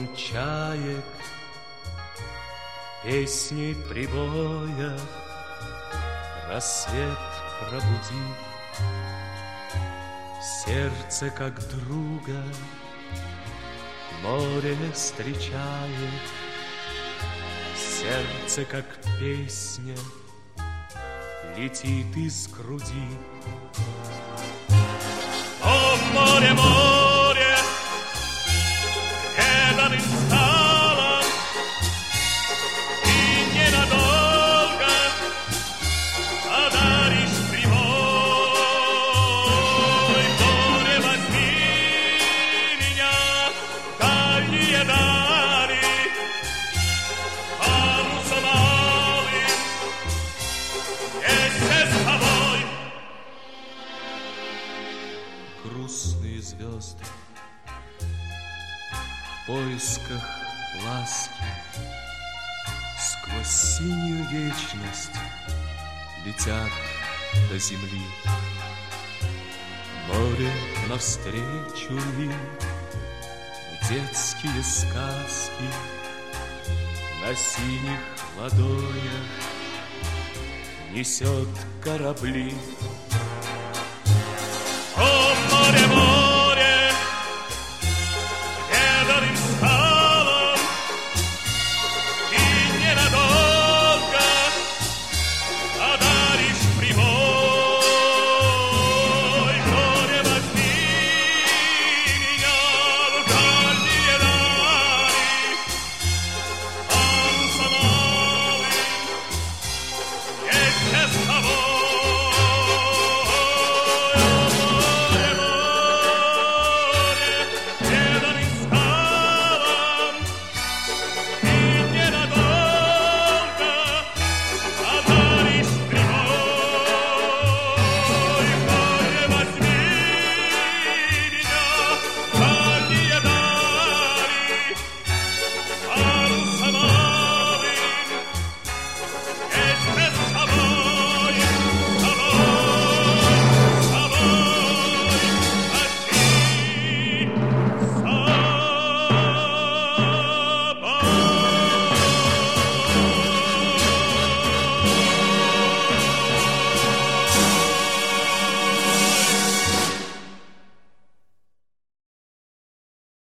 чаек, песней прибоя рассвет пробуди. Сердце, как друга, море встречает, сердце, как песня, летит из груди. О, море, море, преданным стало, и ненадолго одаришь прямой. Море, возьми меня в дальние дали, парусом алым вместе с тобой. Грустные звезды в поисках ласки сквозь синюю вечность летят до земли. Море навстречу им в детские сказки на синих ладонях несет корабли.